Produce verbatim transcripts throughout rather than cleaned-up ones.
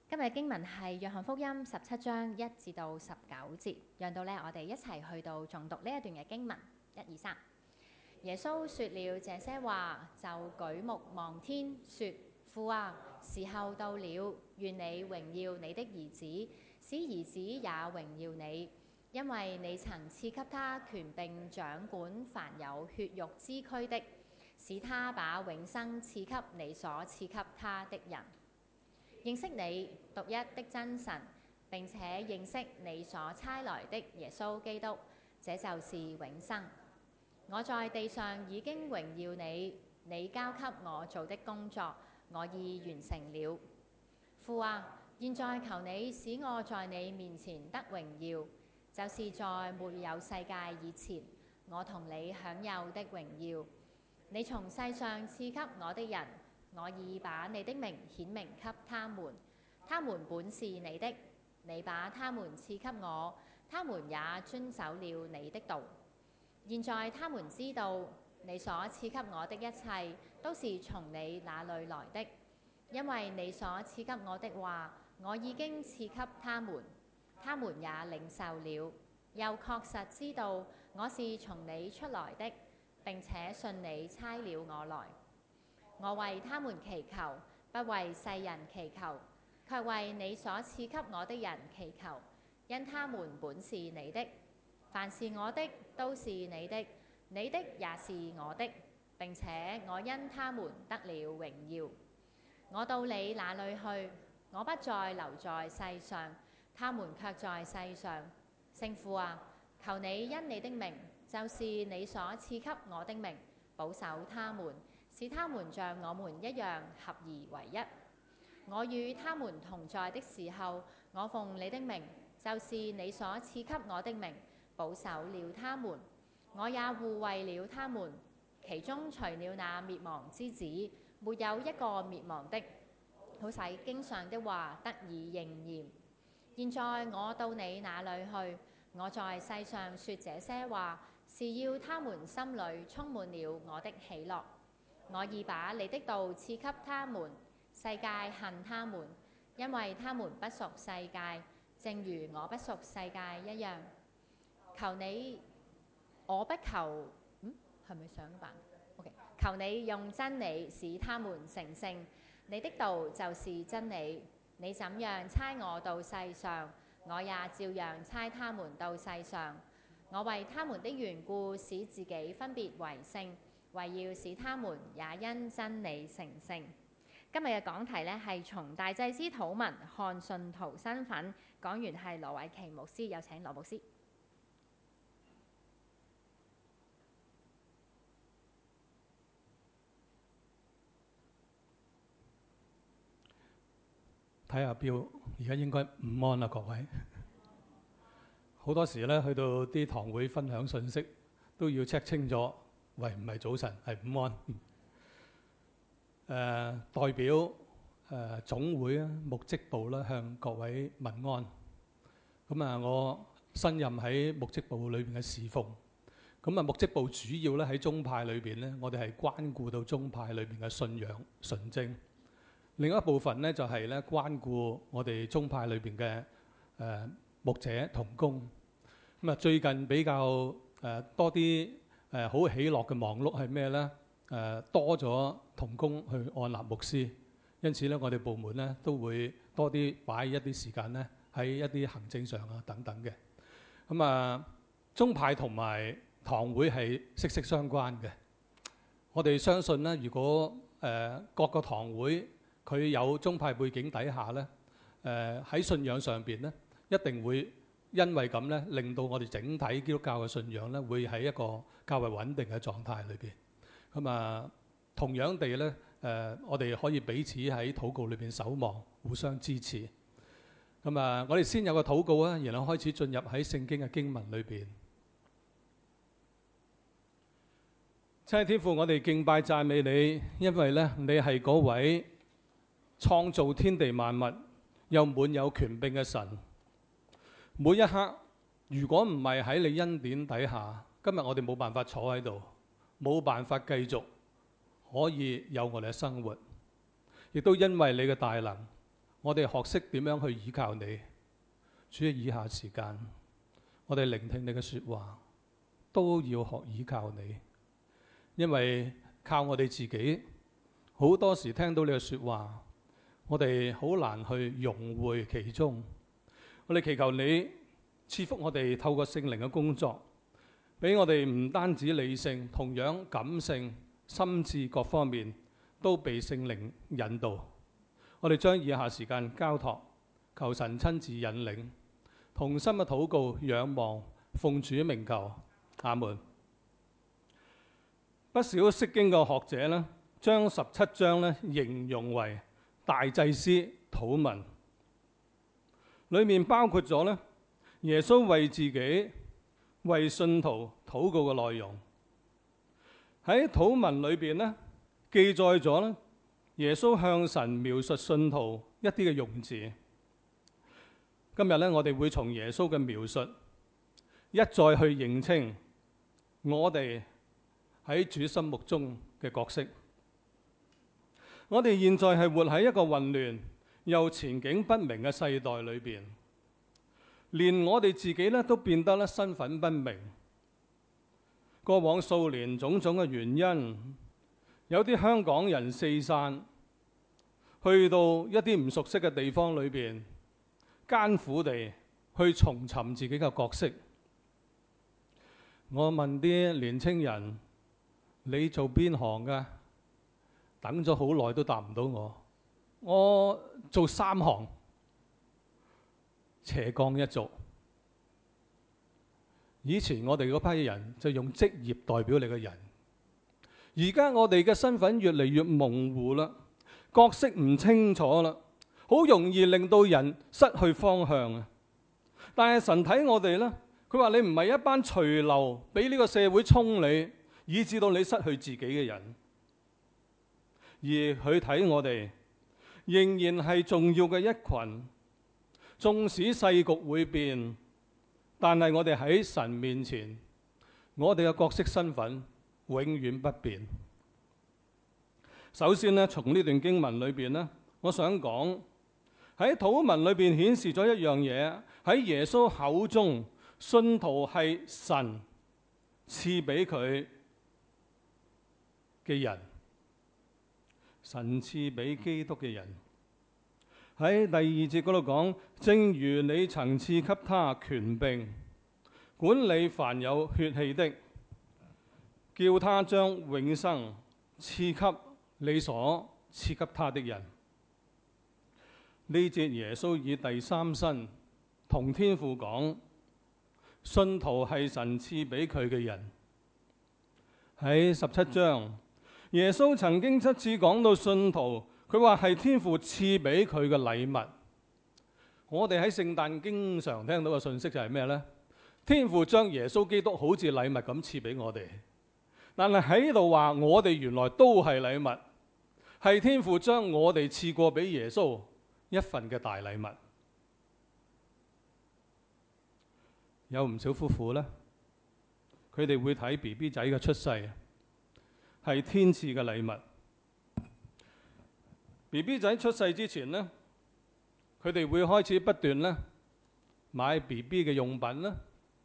今日經文係約翰福音十七章一至到十九節，讓到咧我哋一齊去到誦讀呢一段嘅經文。一二三，耶穌說了這些話，就舉目望天，說：父啊，時候到了，願你榮耀你的兒子，使兒子也榮耀你，因為你曾賜給他權柄掌管凡有血肉之軀的，使他把永生賜給你所賜給他的人。認識你獨一的真神，並且認識你所差來的耶穌基督，這就是永生。我在地上已經榮耀你，你交給我做的工作，我已完成了。父啊，現在求你使我在你面前得榮耀，就是在沒有世界以前，我同你享有的榮耀。你從世上賜給我的人，我已把你的名顯明給他們，他們本是你的，你把他們賜給我，他們也遵守了你的道。現在他們知道你所賜給我的一切都是從你那裏來的，因為你所賜給我的話，我已經賜給他們，他們也領受了，又確實知道我是從你出來的，並且信你差了我來。我為他們祈求，不為世人祈求，卻為你所賜給我的人祈求，因他們本是你的。凡是我的，都是你的，你的也是我的，並且我因他們得了榮耀。我到你那裏去，我不再留在世上，他們卻在世上。聖父啊，求你因你的名，就是你所賜給我的名，保守他們，使他們像我們一樣合而為一。我與他們同在的時候，我奉你的名，就是你所賜給我的名，保守了他們，我也護衛了他們，其中除了那滅亡之子，沒有一個滅亡的，好使經上的話得以應驗。現在我到你那裏去，我在世上說這些話，是要他們心裏充滿了我的喜樂。我已把你的道賜給他們，世界恨他們，因為他們不屬世界，正如我不屬世界一樣。求你，我不求，嗯，係咪上版 ？OK， 求你用真理使他們成聖。你的道就是真理。你怎樣差我到世上，我也照樣差他們到世上。我為他們的緣故，使自己分別為聖，為要使他們也因真理成聖。今日嘅講題呢，係從大祭司禱文看信徒身份，講員係羅偉琪牧師，有請羅牧師。 睇下表，而家應該午安啦，各位。好多時咧，去到啲堂會分享信息，都要 check 清楚，喂，唔係早晨，係午安。誒、呃，代表誒、呃、總會啊、牧職部啦，向各位問安。咁啊，我新任喺牧職部裏邊嘅侍奉。咁啊，牧職部主要咧喺宗派裏邊咧，我哋係關顧到宗派裏邊嘅信仰純正。另一部分咧就係咧關顧我哋宗派裏邊嘅誒牧者同工。咁啊，最近比較誒、呃、多啲誒好喜樂嘅忙碌係咩咧？誒、呃、多咗同工去按立牧師，因此咧我哋部門咧都會多啲擺一啲時間咧喺一啲行政上啊等等嘅。咁啊，宗派同埋堂會係息息相關嘅。我哋相信咧，如果誒、呃、各個堂會佢有宗派背景底下咧，誒、呃、喺信仰上邊咧，一定會因為咁咧，令到我哋整體基督教嘅信仰咧，會喺一個較為穩定嘅狀態裏邊。咁啊，同樣地咧，誒、呃、我哋可以彼此喺禱告裏邊守望，互相支持。咁啊，我哋先有個禱告啊，然後開始進入喺聖經嘅經文裏邊。親愛天父，我哋敬拜讚美你，因為咧你係嗰位創造天地萬物又滿有權柄嘅神。每一刻，如果唔係喺你恩典底下，今日我哋冇辦法坐喺度，冇辦法繼續可以有我哋嘅生活。亦都因為你嘅大能， 我哋學識點樣去倚靠你。主嘅以下時間，我哋聆聽你嘅說話，都要學倚靠你，因為靠我哋自己，好多時聽到你嘅說話，我哋好難去融會其中。我哋祈求你賜福我哋，透過聖靈嘅工作，俾我哋唔單止理性，同樣感性、心智各方面都被聖靈引導。我哋將以下時間交託，求神親自引領，同心嘅禱告、仰望，奉主名求，阿門。不少釋經嘅學者呢，將十七章呢形容為大祭司禱文，裏面包括咗呢耶穌為自己、為信徒禱告嘅內容。喺禱文裏邊呢，記載咗呢耶穌向神描述信徒一啲嘅用字。今日呢，我哋會從耶穌嘅描述一再去認清我哋喺主心目中嘅角色。我哋現在係活喺一個混亂又前景不明嘅世代裏邊，連我哋自己呢都變得咧身份不明。過往數年種種嘅原因，有啲香港人四散，去到一啲唔熟悉嘅地方裏邊，艱苦地去重尋自己嘅角色。我問啲年青人：你做邊行㗎？等咗好耐都答唔到我。我做三行，斜槓一族。以前我哋嗰批人就用職業代表你嘅人，而家我哋嘅身份越嚟越模糊啦，角色唔清楚啦，好容易令到人失去方向啊！但係神睇我哋呢，佢話你唔係一班隨流俾呢個社會沖你，以致到你失去自己嘅人，而佢睇我哋仍然係重要嘅一群。縱使世局會變，但係我哋喺神面前，我哋嘅角色身份永遠不變。首先呢，從呢段經文裏邊呢，我想講喺禱文裏邊顯示咗一樣嘢，喺耶穌口中，信徒係神賜俾佢嘅人，神賜俾基督嘅人。喺第二節嗰度講，正如你曾賜給他權柄，管理凡有血氣的，叫他將永生賜給你所賜給他的人。呢節耶穌以第三身同天父講，信徒係神賜俾佢嘅人。喺十七章，耶穌曾經七次講到信徒，佢話係天父賜俾佢嘅禮物。我哋喺聖誕經常聽到嘅信息就係咩呢？天父將耶穌基督好似禮物咁賜俾我哋，但係喺度話我哋原來都係禮物，係天父將我哋賜過俾耶穌一份嘅大禮物。有唔少夫婦呢，佢哋會睇 B B 仔嘅出世係天賜嘅禮物。B B 仔出世之前呢，佢哋會開始不斷咧買 B B 嘅用品啦。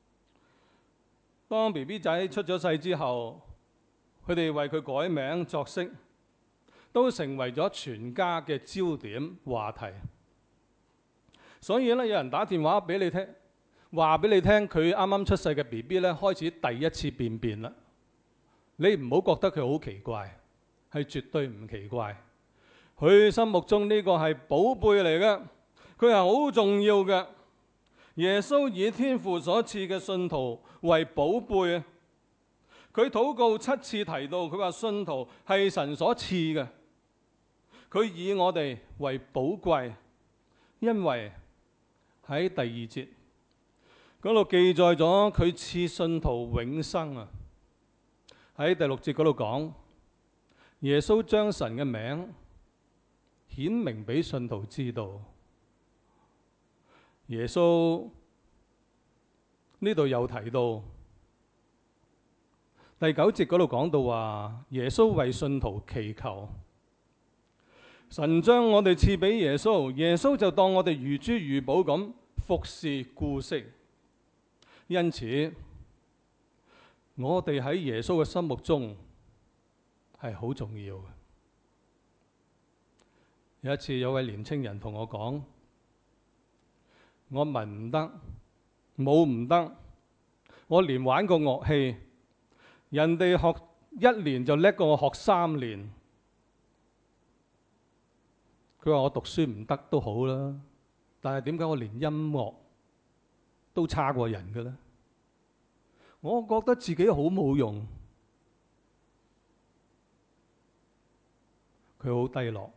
當 B B 仔出咗世之後，佢哋為佢改名作飾，都成為咗全家嘅焦點話題。所以咧，有人打電話俾你聽，話俾你聽佢啱啱出世嘅 B B 咧開始第一次便便啦。你唔好覺得佢好奇怪，係絕對唔奇怪。佢心目中呢個係寶貝嚟嘅，佢係好重要嘅。耶穌以天父所賜嘅信徒為寶貝啊！佢禱告七次提到，佢話信徒係神所賜嘅。佢以我哋為寶貴，因為喺第二節嗰度記載咗佢賜信徒永生啊！喺第六節嗰度講，耶穌將神嘅名顯明俾信徒知道。耶穌呢度又提到第九節嗰度講到話，耶穌為信徒祈求， 神將我哋賜俾耶穌，耶穌就當我哋如珠如寶咁服侍顧惜。因此，我哋喺耶穌嘅心目中係好重要嘅。有一次有位年青人同我講：我文唔得，武唔得，我連玩個樂器，人哋學一年就叻過我學三年。佢話我讀書唔得都好啦，但係點解我連音樂都差過人嘅呢？我覺得自己好冇用。佢好低落。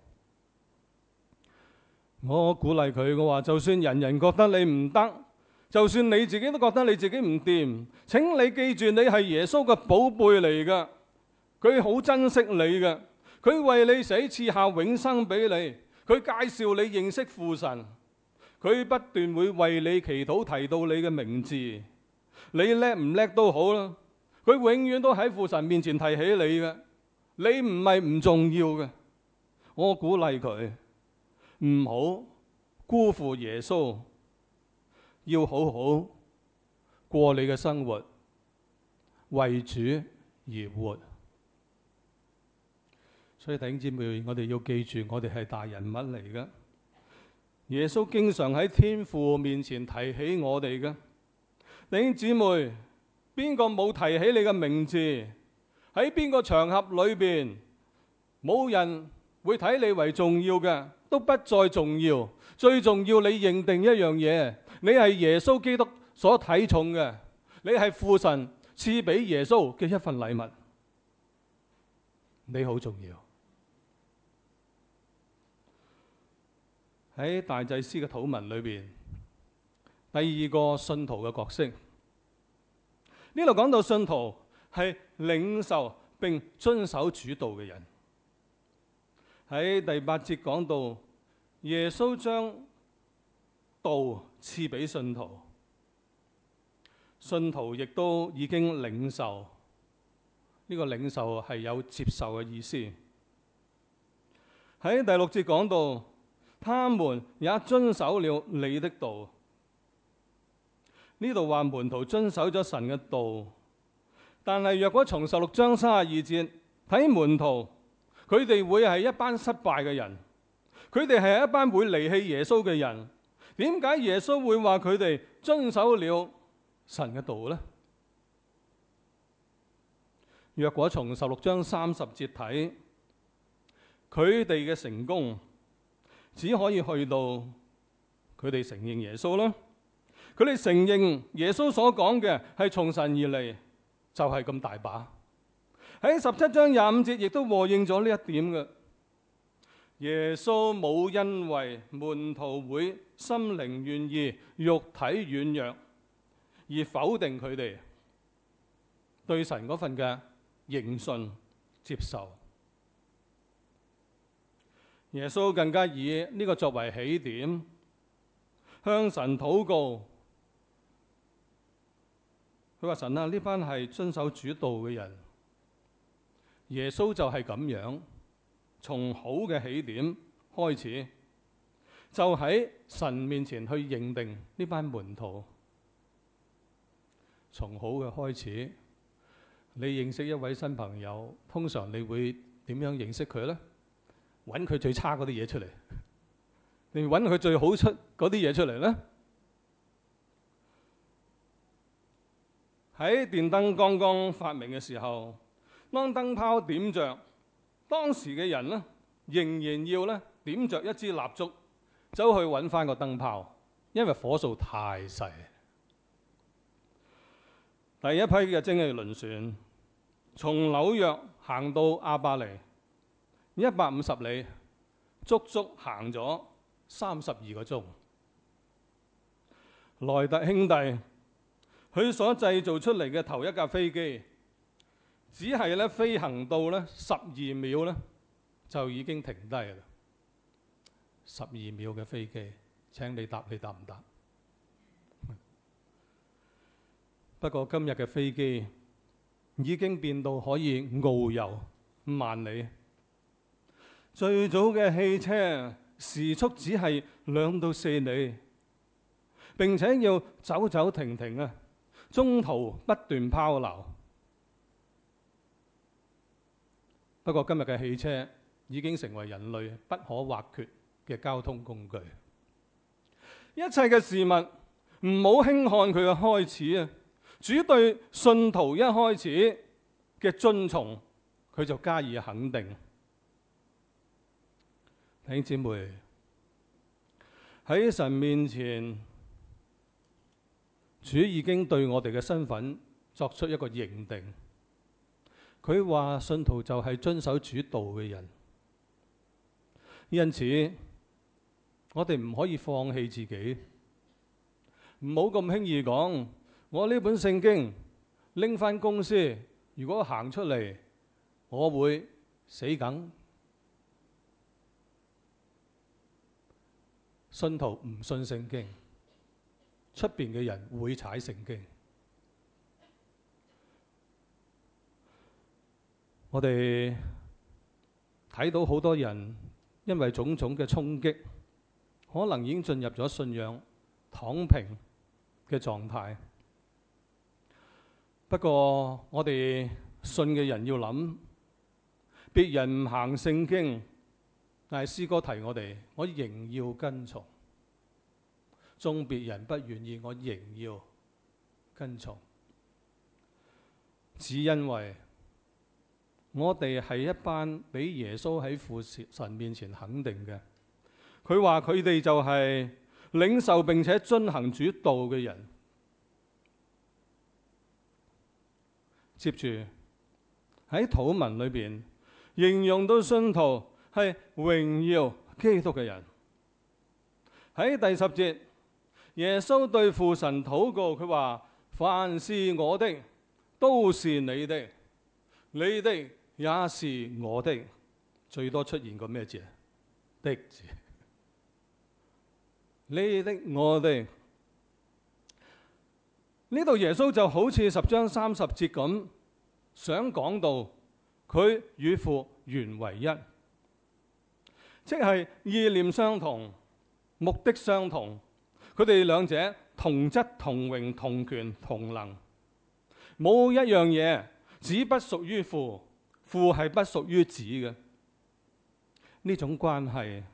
我鼓勵佢，我話就算人人覺得你唔得，就算你自己都覺得你自己唔掂，請你記住，你係耶穌嘅寶貝嚟㗎。佢好珍惜你㗎，佢為你死，賜下永生俾你。佢介紹你認識父神，佢不斷會為你祈禱，提到你嘅名字。你叻唔叻都好啦，佢永遠都喺父神面前提起你嘅。你唔係唔重要嘅。我鼓勵佢唔好辜負耶穌，要好好過你嘅生活，為主而活。所以弟兄姊妹，我哋要記住，我哋係大人物嚟嘅。耶穌經常喺天父面前提起我哋嘅。弟兄姊妹，邊個冇提起你嘅名字？喺邊個場合裏邊，冇人會睇你為重要嘅，都不再重要。最重要，你認定一樣嘢，你係耶穌基督所睇重嘅，你係父神賜俾耶穌嘅一份禮物，你好重要。喺大祭司嘅禱文裏邊，第二個信徒嘅角色，呢度講到信徒係領受並遵守主道嘅人。喺第八節講到耶穌將道賜俾信徒，信徒亦都已經領受。呢個領受係有接受嘅意思。喺第六節講到，他們也遵守了你的道。呢度話門徒遵守咗神嘅道，但係若果從十六章三十二節睇門徒，佢哋會係一班失敗嘅人，佢哋係一班會離棄耶穌嘅人。點解耶穌會話佢哋遵守了神嘅道呢？若果從十六章三十節睇，佢哋嘅成功只可以去到佢哋承認耶穌啦。佢哋承認耶穌所講嘅係從神而嚟，就係咁大把。喺十七章廿五節亦都和應咗呢一點嘅。耶穌冇因為門徒會心靈願意、肉體軟弱而否定佢哋對神嗰份嘅認信接受。耶穌更加以呢個作為起點，向神禱告。佢話：神啊，呢班係遵守主道嘅人。耶穌就係咁樣，從好嘅起點開始，就喺神面前去認定呢班門徒。從好嘅開始，你認識一位新朋友，通常你會點樣認識佢呢？揾佢最差嗰啲嘢出嚟，定揾佢最好出嗰啲嘢出嚟呢？喺電燈剛剛發明嘅時候，當燈泡點着，當時嘅人呢，仍然要呢點着一支蠟燭，走去揾翻個燈泡，因為火數太細。第一批嘅蒸汽輪船從紐約行到亞伯尼，一百五十里，足足行咗三十二個鐘。萊特兄弟佢所製造出嚟嘅頭一架飛機，只係咧飛行到咧十二秒咧就已經停低啦。十二秒嘅飛機，請你答，你答唔答？不過今日嘅飛機已經變到可以遨遊萬里。 最早嘅汽車時速只係兩到四里，並且要走走停停啊，中途不斷拋錨。不過今日嘅汽車已經成為人類不可或缺嘅交通工具。一切嘅事物唔好輕看佢嘅開始啊！主對信徒一開始嘅遵從，佢就加以肯定。弟兄姊妹，喺神面前，主已經對我哋嘅身份作出一個認定。佢話信徒就係遵守主道嘅人，因此我哋唔可以放棄自己，唔好咁輕易講，我呢本聖經拎返公司，如果行出嚟，我會死梗。信徒唔信聖經，出邊嘅人會踩聖經。我哋睇到好多人因為種種嘅衝擊，可能已經進入咗信仰躺平嘅狀態。不過我哋信嘅人要諗，別人唔行聖經，但係詩歌提我哋，我仍要跟從。縱別人不願意，我仍要跟從，只因為我哋係一班俾耶穌喺父神面前肯定嘅。佢話佢哋就係領受並且遵行主道嘅人。接住喺禱文裏邊形容到信徒係榮耀基督嘅人。喺第十節，耶穌對父神禱告，佢話：凡是我的，都是你的；你的也是我的。最多出現個咩字？的字。你的、我的。呢度耶穌就好似十章三十節咁，想講到佢與父原為一，即係意念相同，目的相同。佢哋兩者同質同榮同權同能，冇一樣嘢子不屬於父，父係不屬於子嘅。呢種關係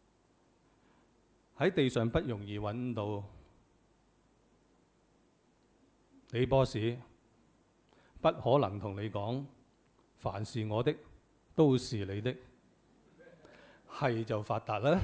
喺地上不容易揾到。你 boss 不可能同你講，凡是我的都是你的，係就發達啦。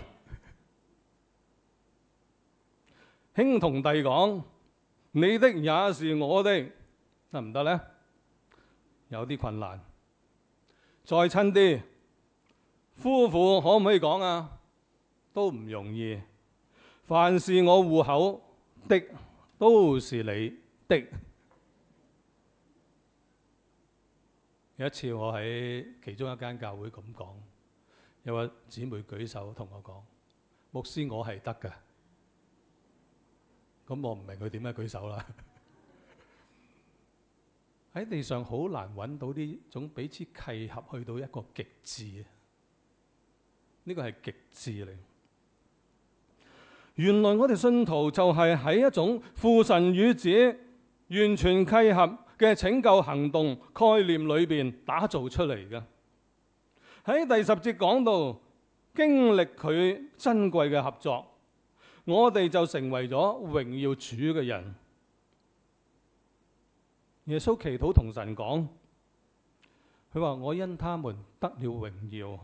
兄同弟講，你的也是我的，得唔得呢？有啲困難。再親啲，夫婦可唔可以講啊？都唔容易。凡是我戶口的，都是你的。有一次我喺其中一間教會咁講，有個姊妹舉手同我講：牧師，我係得㗎。咁我唔明佢點解舉手啦。喺地上好難揾到呢種彼此契合去到一個極致，呢個係極致嚟。原來我哋信徒就係喺一種父神與子完全契合嘅拯救行動概念裏邊打造出嚟嘅。喺第十節講到經歷佢珍貴嘅合作，我哋就成為咗榮耀主嘅人。耶穌祈禱同神講，佢話：我因他們得了榮耀。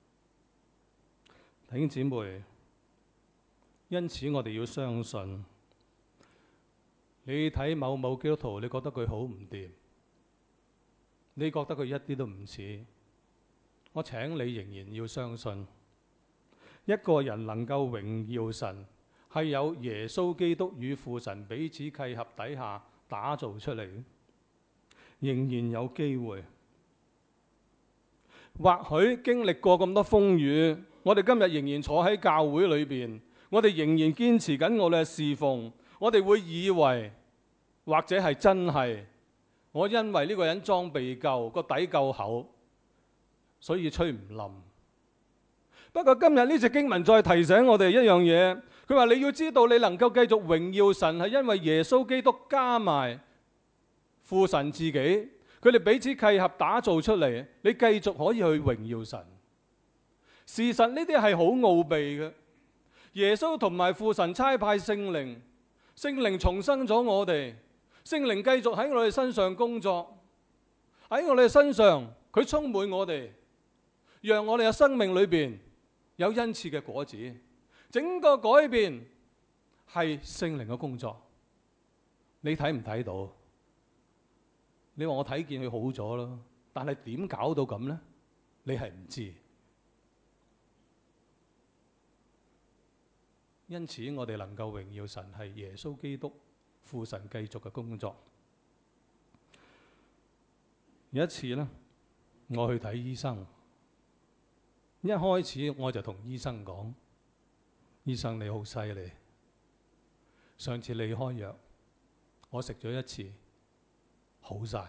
弟兄姊妹，因此我哋要相信。你睇某某基督徒，你覺得佢好唔掂，你覺得佢一啲都唔似，我請你仍然要相信，一個人能夠榮耀神，係有耶穌基督與父神彼此契合底下打造出嚟，仍然有機會。或許經歷過咁多風雨，我哋今日仍然坐喺教會裏邊，我哋仍然堅持緊我哋嘅侍奉。我哋會以為或者係真係，我因為呢個人裝備夠，個底夠厚，所以吹唔冧。 不過今日呢節經文再提醒我哋一樣嘢，佢話你要知道你能夠繼續榮耀神係因為耶穌基督加埋父神自己，佢哋彼此契合打造出嚟，你繼續可以去榮耀神。事實呢啲係好奧秘嘅。耶穌同埋父神差派聖靈，聖靈重生咗我哋，聖靈繼續喺我哋身上工作，喺我哋身上佢充滿我哋，讓我哋嘅生命裏邊有恩賜嘅果子。整個改變係聖靈嘅工作，你睇唔睇到？你話我睇見佢好咗咯，但係點搞到咁呢？你係唔知。因此我哋能夠榮耀神係耶穌基督父神繼續嘅工作。有一次呢，我去睇醫生，一開始我就同醫生講：醫生你好犀利，上次你開藥，我食咗一次，好晒。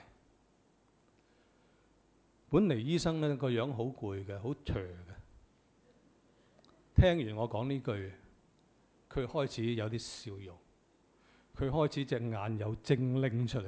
本嚟醫生呢個樣好攰嘅，好長嘅。聽完我講呢句，佢開始有啲笑容，佢開始隻眼有精靈出嚟。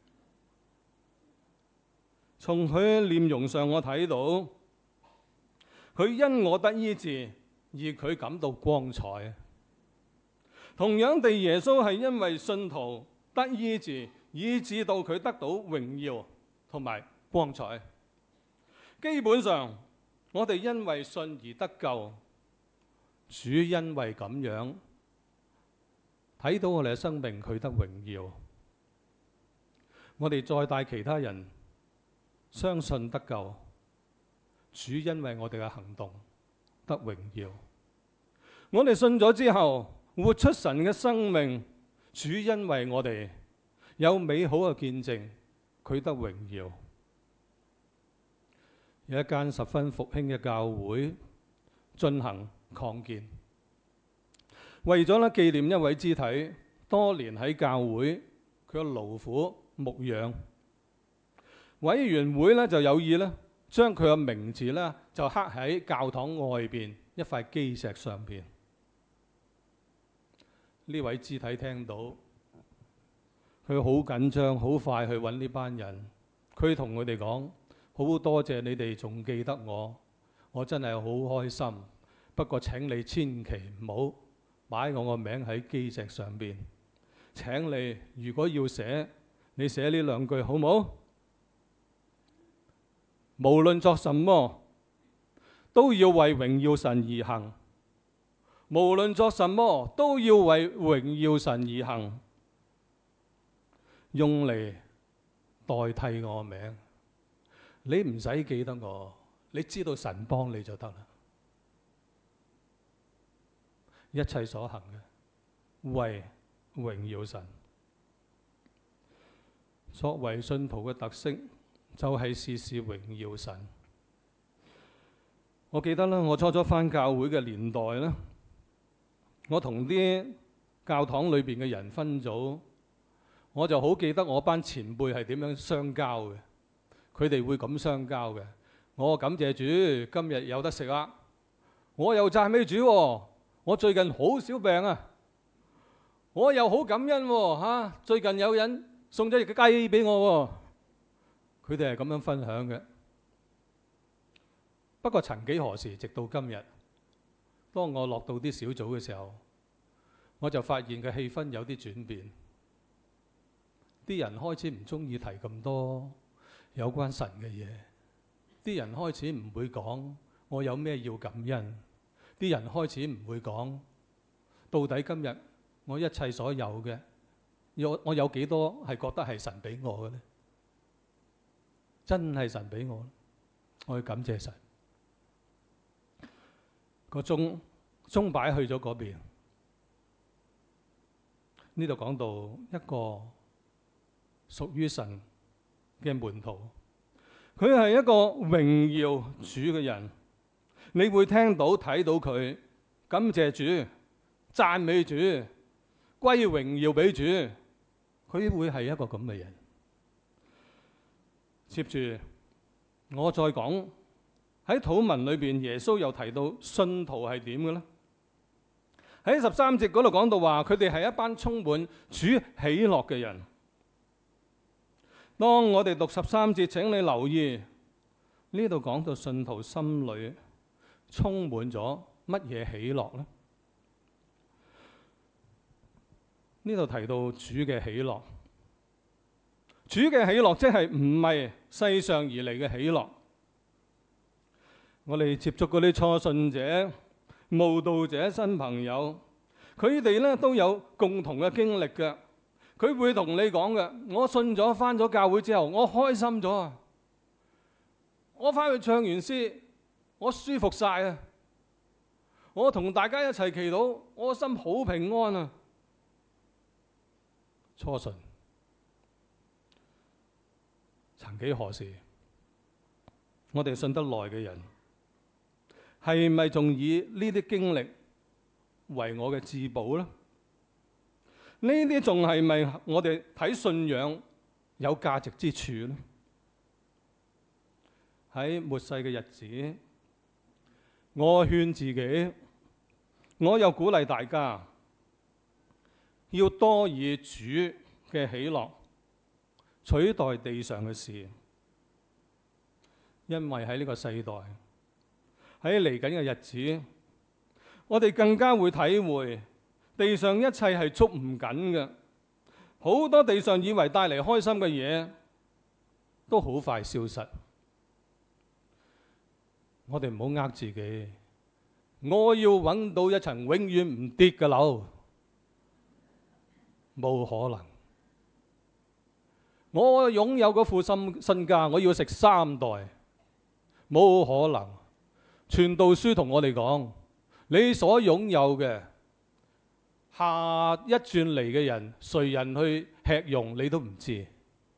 從佢臉容上我睇到，佢因我得醫治而佢感到光彩。同樣地，耶穌係因為信徒得醫治，以致到佢得到榮耀同埋光彩。基本上，我哋因為信而得救，主因為咁樣睇到我哋嘅生命佢得榮耀，我哋再帶其他人相信得救，主因為我哋嘅行動得榮耀。我哋信咗之後，活出神嘅生命，主因為我哋有美好嘅見證，佢得榮耀。有一間十分復興嘅教會進行擴建，為咗咧紀念一位肢體多年喺教會佢嘅勞苦牧養，委員會咧就有意咧將佢嘅名字咧就刻喺教堂外邊一塊基石上邊。呢位肢體聽到，佢好緊張，好快去揾呢班人，佢同佢哋講：好多謝你哋仲記得我，我真係好開心。不過請你千祈唔好擺我個名喺基石上邊。請你如果要寫，你寫呢兩句好冇？無論作什麼，都要為榮耀神而行。無論作什麼，都要為榮耀神而行，用嚟代替我名。你唔使記得我，你知道神幫你就得啦。一切所行嘅，為榮耀神。作為信徒嘅特色，就係事事榮耀神。我記得啦，我初初返教會嘅年代咧，我同啲教堂裏邊嘅人分組，我就好記得我班前輩係點樣相交嘅。佢哋會咁相交嘅。我感謝主，今日有得食啦。我又讚美主喎，我最近好少病啊。我又好感恩喎，嚇，最近有人送咗隻雞俾我喎。佢哋係咁樣分享嘅。不過曾幾何時，直到今日，當我落到啲小組嘅時候，我就發現嘅氣氛有啲轉變。啲人開始唔中意提咁多有關神嘅嘢，啲人開始唔會講我有咩要感恩，啲人開始唔會講到底今日我一切所有嘅，有我有幾多係覺得係神俾我嘅呢？真係神俾我，我要感謝神。個鐘鐘擺去咗嗰邊，呢度講到一個屬於神嘅門徒，佢係一個榮耀主嘅人。你會聽到睇到佢感謝主、讚美主、歸榮耀俾主，佢會係一個咁嘅人。接住我再講喺禱文裏邊，耶穌又提到信徒係點嘅呢？喺十三節嗰度講到話，佢哋係一班充滿主喜樂嘅人。當我哋讀十三節，請你留意呢度講到信徒心裏充滿咗乜嘢喜樂呢？呢度提到主嘅喜樂，主嘅喜樂即係唔係世上而嚟嘅喜樂。我哋接觸嗰啲初信者、慕道者、新朋友，佢哋咧都有共同嘅經歷嘅。佢會同你講嘅，我信咗返咗教會之後，我開心咗啊！我返去唱完詩，我舒服晒啊！我同大家一齊祈禱，我心好平安啊！初信，曾幾何時，我哋信得耐嘅人，係咪仲以呢啲經歷為我嘅至寶呢？呢啲仲係咪我哋睇信仰有價值之處呢？喺末世嘅日子，我勸自己，我又鼓勵大家，要多以主嘅喜樂取代地上嘅事，因為喺呢個世代，喺嚟緊嘅日子，我哋更加會體會地上一切係捉唔緊嘅，好多地上以為帶嚟開心嘅嘢，都好快消失。我哋唔好呃自己，我要揾到一層永遠唔跌嘅樓，冇可能。我擁有嗰副身身家，我要食三代，冇可能。傳道書同我哋講，你所擁有嘅，下一轉嚟嘅人，誰人去吃用，你都唔知。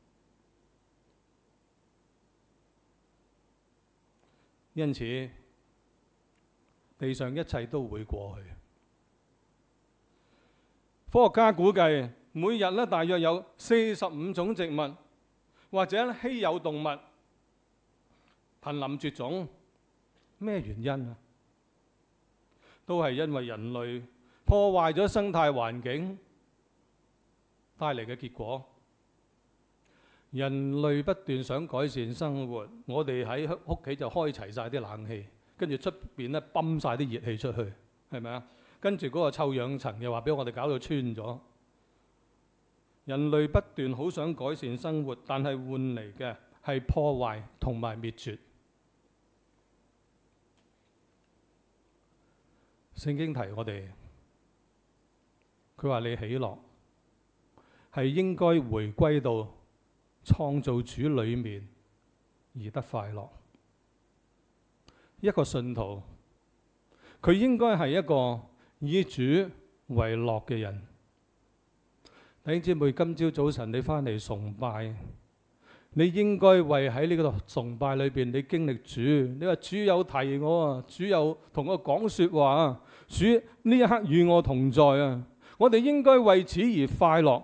因此，地上一切都會過去。科學家估計，每日咧大約有四十五種植物或者稀有動物瀕臨絕種。咩原因啊？都係因為人類破壞咗生態環境帶嚟嘅結果。人類不斷想改善生活，我哋喺屋企就開齊晒啲冷氣，跟住出邊咧泵晒啲熱氣出去，係咪啊？跟住嗰個臭氧層又話俾我哋搞到穿咗。人類不斷好想改善生活，但係換嚟嘅係破壞同埋滅絕。聖經提我哋，佢話你喜樂係應該回歸到創造主裏面而得快樂。一個信徒，佢應該係一個以主為樂嘅人。弟兄姊妹，今朝早晨你翻嚟崇拜，你應該為喺呢個崇拜裏邊你經歷主。你話主有提我啊，主有同我講說話啊，主呢一刻與我同在啊，我哋應該為此而快樂。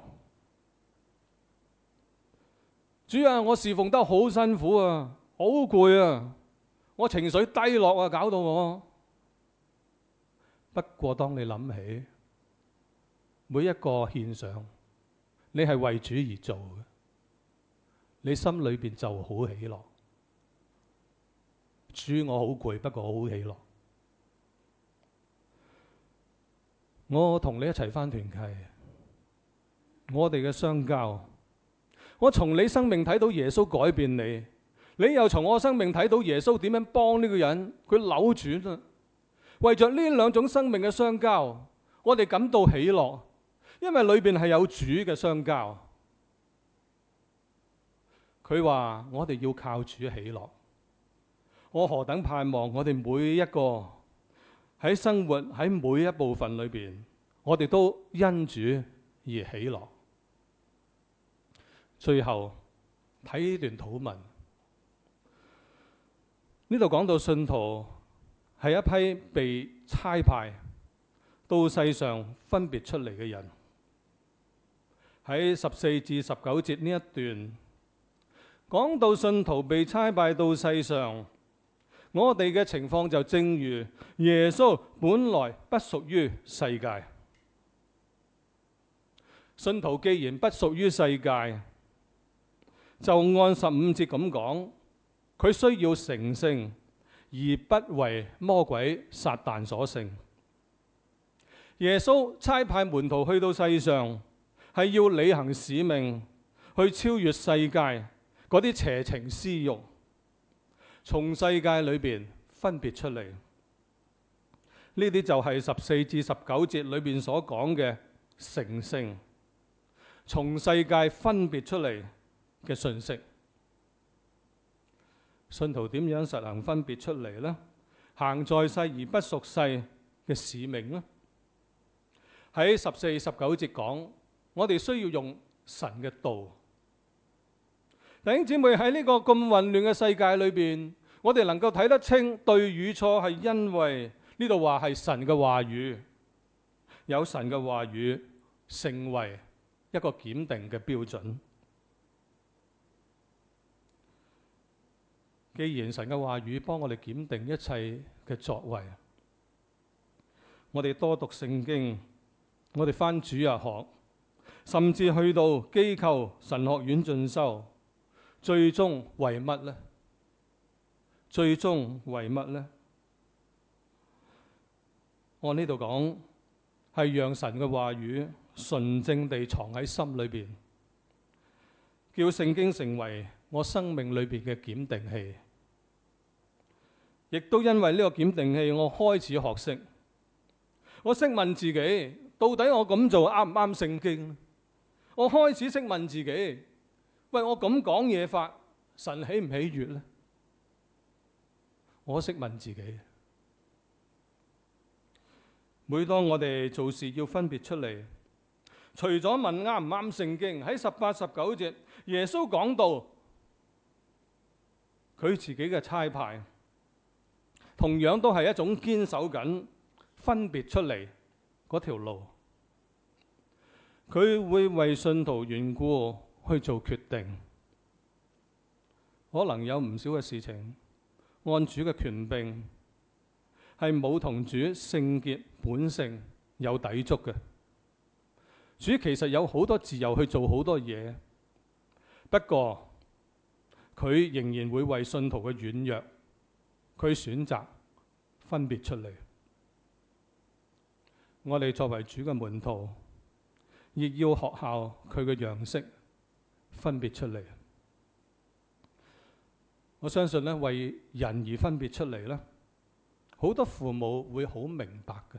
主啊，我侍奉得好辛苦啊，好攰啊，我情緒低落啊，搞到我。不過當你諗起每一個獻上，你係為主而做嘅，你心裏邊就好喜樂。主，我好攰，不過好喜樂。我同你一齊返團契，我哋嘅相交。我從你生命睇到耶穌改變你，你又從我生命睇到耶穌點樣幫呢個人，佢扭轉啦。為着呢兩種生命嘅相交，我哋感到喜樂，因為裏邊係有主嘅相交。佢話我哋要靠主喜樂。我何等盼望我哋每一個喺生活喺每一部分裏邊，我哋都因主而喜樂。最後睇呢段禱文，呢度講到信徒係一批被差派到世上分別出嚟嘅人。喺十四至十九節呢一段講到信徒被差派到世上， 我哋嘅情況就正如耶穌本來不屬於世界。信徒既然不屬於世界，就按十五節咁講，佢需要成聖，而不為魔鬼撒旦所勝。耶穌差派門徒去到世上，係要履行使命，去超越世界嗰啲邪情私慾，從世界裏邊分別出嚟。呢啲就係十四至十九節裏邊所講嘅成聖，從世界分別出嚟嘅信息。信徒點樣實行分別出嚟呢？行在世而不屬世嘅使命呢？喺十四、十九節講，我哋需要用神嘅道。弟兄姊妹，喺呢個咁混亂嘅世界裏邊，我哋能夠睇得清對與錯，係因為呢度話係神嘅話語，有神嘅話語成為一個檢定嘅標準。既然神嘅話語幫我哋檢定一切嘅作為，我哋多讀聖經，我哋返主日學，甚至去到機構神學院進修，最終為乜呢？最終為乜呢？按呢度講，係讓神嘅話語純正地藏喺心裏邊，叫聖經成為我生命裏邊嘅檢定器。亦都因為呢個檢定器，我開始學識，我識問自己，到底我咁做啱唔啱聖經？我開始識問自己，喂，我咁講嘢法，神喜唔喜悅呢？我識問自己。每當我哋做事要分別出嚟，除咗問啱唔啱聖經，喺十八、十九節，耶穌講到佢自己嘅差派，同樣都係一種堅守緊分別出嚟嗰條路。佢會為信徒緣故去做決定，可能有唔少嘅事情按主嘅權柄係冇同主聖潔本性有抵觸嘅。主其實有好多自由去做好多嘢，不過佢仍然會為信徒嘅軟弱，佢選擇分別出嚟。我哋作為主嘅門徒，亦要學效佢嘅樣式，分別出嚟。我相信咧，為人而分別出嚟咧，好多父母會好明白嘅。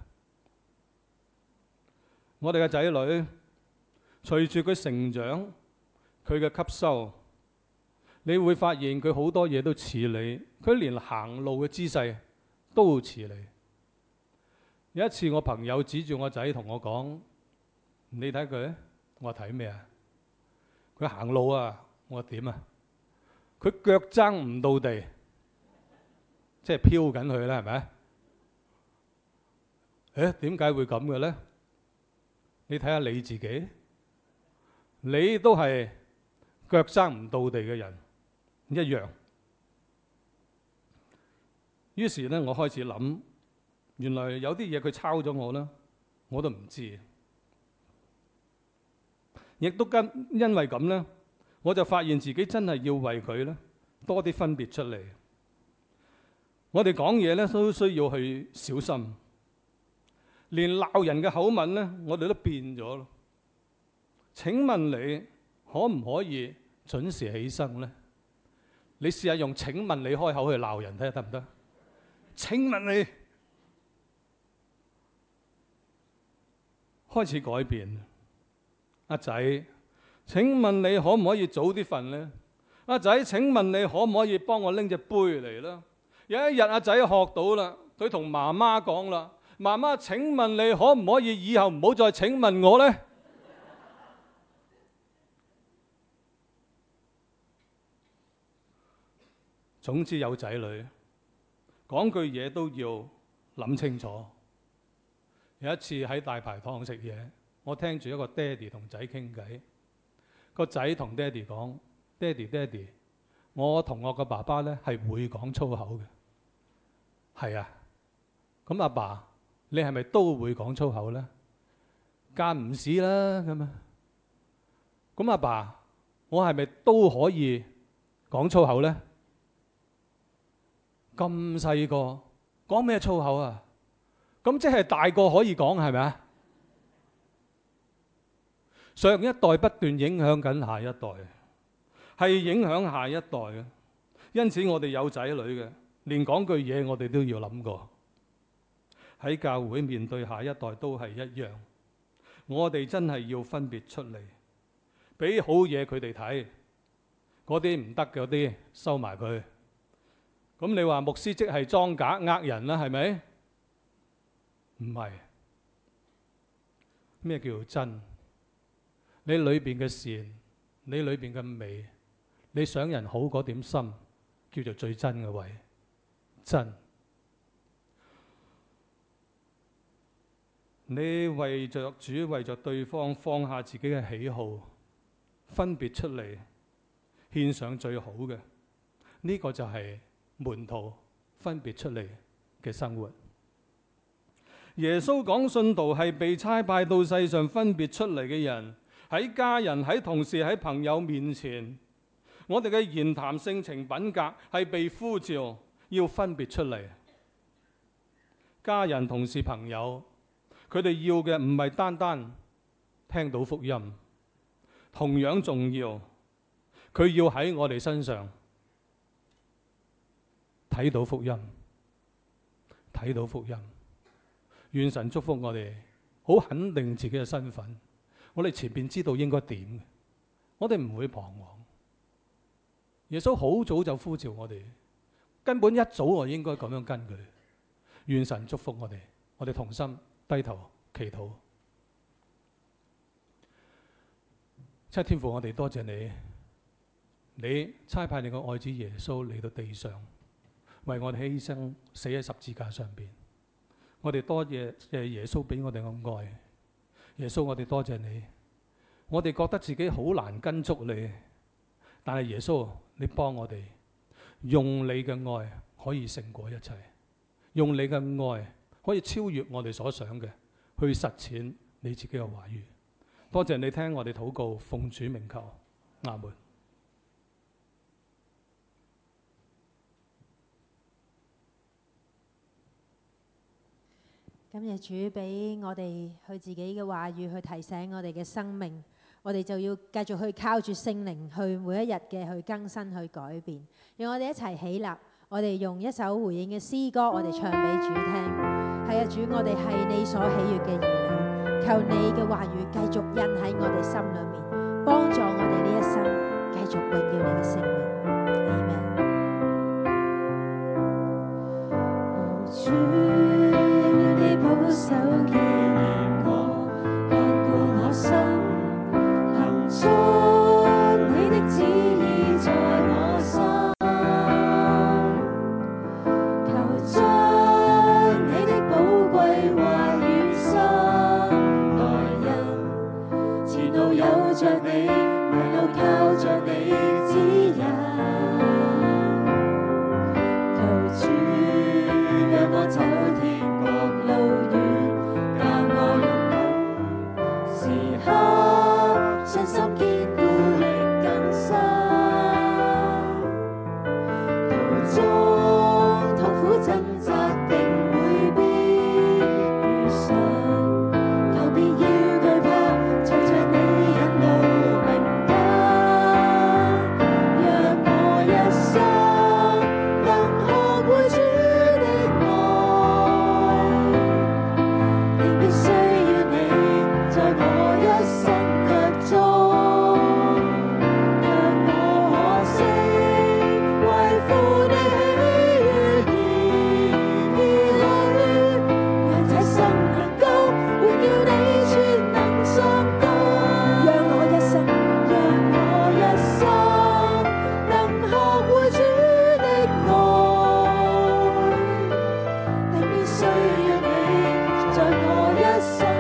我哋嘅仔女隨住佢成長，佢嘅吸收，你會發現佢好多嘢都似你，佢連行路嘅姿勢都似你。有一次我朋友指住我仔同我講：你睇佢，我話睇咩啊？佢行路啊，我話點啊？佢腳踭唔到地，即係飄緊佢啦，係咪？誒，點解會咁嘅咧？你睇下你自己，你都係腳踭唔到地嘅人一樣。於是咧，我開始諗，原來有啲嘢佢抄咗我啦，我都唔知。亦都跟因為咁咧，我就發現自己真係要為佢咧多啲分別出嚟。我哋講嘢咧都需要去小心，連鬧人嘅口吻咧，我哋都變咗咯。請問你可唔可以準時起身咧？你試下用請問你開口去鬧人睇下得唔得？請問你開始改變。阿仔，請問你可唔可以早啲瞓咧？阿仔，請問你可唔可以幫我拎隻杯嚟啦？有一日阿仔學到啦，佢同媽媽講啦：媽媽，請問你可唔可以以後唔好再請問我咧？總之有仔女講句嘢都要諗清楚。有一次喺大排檔食嘢，我聽住一個爹哋同仔傾偈，個仔同爹哋講：爹哋爹哋，我同我個爸爸咧係會講粗口嘅。 係啊。咁阿爸，你係咪都會講粗口呢？間唔時啦咁啊。咁阿爸，我係咪都可以講粗口呢？咁細個講咩粗口啊？咁即係大個可以講係咪啊？上一代不斷影響緊下一代，係影響下一代嘅。因此我哋有仔女嘅，連講句嘢我哋都要諗過。喺教會面對下一代都係一樣，我哋真係要分別出嚟，俾好嘢佢哋睇，嗰啲唔得嘅嗰啲收埋佢。咁你話牧師即係裝假呃人啦，係咪？唔係。咩叫做真？你裏邊嘅善，你裏邊嘅美，你想人好嗰點心，叫做最真嘅位。真。你為着主，為着對方放下自己嘅喜好，分別出嚟，獻上最好嘅，呢個就係門徒分別出嚟嘅生活。耶穌講信徒係被差派到世上分別出嚟嘅人，喺家人、喺同事、喺朋友面前，我哋嘅言談性情品格係被呼召要分別出嚟。家人、同事、朋友，佢哋要嘅唔係單單聽到福音，同樣重要，佢要喺我哋身上睇到福音，睇到福音。願神祝福我哋，好肯定自己嘅身份。我哋前邊知道應該點，我哋唔會彷徨。耶穌好早就呼召我哋，根本一早我應該咁樣跟佢。願神祝福我哋，我哋同心低頭祈禱。七天父，我哋多謝你，你差派你個愛子耶穌嚟到地上，為我哋犧牲，死喺十字架上邊。我哋多謝謝耶穌俾我哋嘅愛。耶穌，我哋多謝你。我哋覺得自己好難跟足你，但係耶穌，你幫我哋，用你嘅愛可以勝過一切，用你嘅愛可以超越我哋所想嘅，去實踐你自己嘅話語。多謝你聽我哋禱告，奉主名求，阿門。 感謝主俾我哋去自己嘅話語去提醒我哋嘅生命，我哋就要繼續去靠住聖靈去每一日嘅去更新去改變。讓我哋一齊起立，我哋用一首回應嘅詩歌，我哋唱俾主聽。係啊，主，我哋係你所喜悅嘅兒女，求你嘅話語繼續印喺我哋心裏面，幫助我哋呢一生繼續榮耀你嘅聖名。主，你保守紀念我，看顧我心，行出你的旨意在我心，求將你的寶貴話語心內印，前路有着你，迷路靠着你指引，求主讓我走天國路遠，教我勇敢，時刻信心堅固力更深，途中痛苦掙扎定會必遇上，求別要懼怕，隨着你引路明燈，讓我一生能學會主在我一生